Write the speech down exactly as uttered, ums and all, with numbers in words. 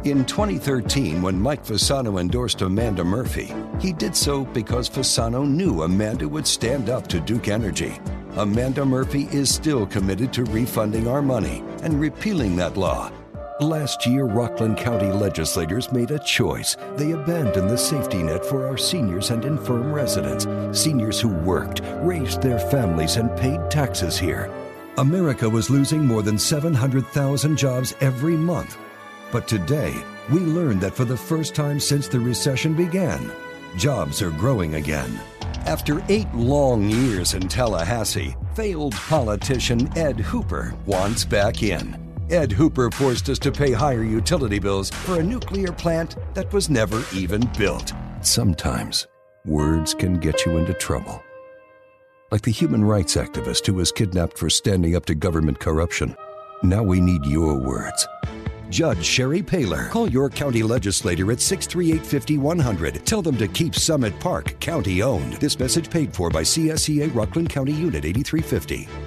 In twenty thirteen, when Mike Fasano endorsed Amanda Murphy, he did so because Fasano knew Amanda would stand up to Duke Energy. Amanda Murphy is still committed to refunding our money and repealing that law. Last year, Rockland County legislators made a choice. They abandoned the safety net for our seniors and infirm residents, seniors who worked, raised their families, and paid taxes here. America was losing more than seven hundred thousand jobs every month. But today, we learned that for the first time since the recession began, jobs are growing again. After eight long years in Tallahassee, failed politician Ed Hooper wants back in. Ed Hooper forced us to pay higher utility bills for a nuclear plant that was never even built. Sometimes, words can get you into trouble. Like the human rights activist who was kidnapped for standing up to government corruption. Now we need your words. Judge Sherry Paler. Call your county legislator at six three eight, five one zero zero. Tell them to keep Summit Park county-owned. This message paid for by C S E A Rockland County Unit eighty-three fifty.